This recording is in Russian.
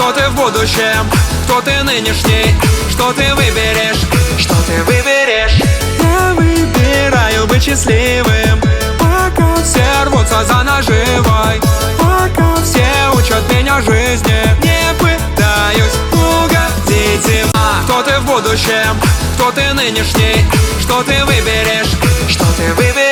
кто ты в будущем, кто ты нынешний, что ты выберешь, что ты выберешь. Я выбираю быть счастливым, пока все рвутся за наживой, пока все учат меня жизни, не пытаюсь угодить им. Кто ты в будущем, кто ты нынешний, что ты выберешь, что ты выберешь.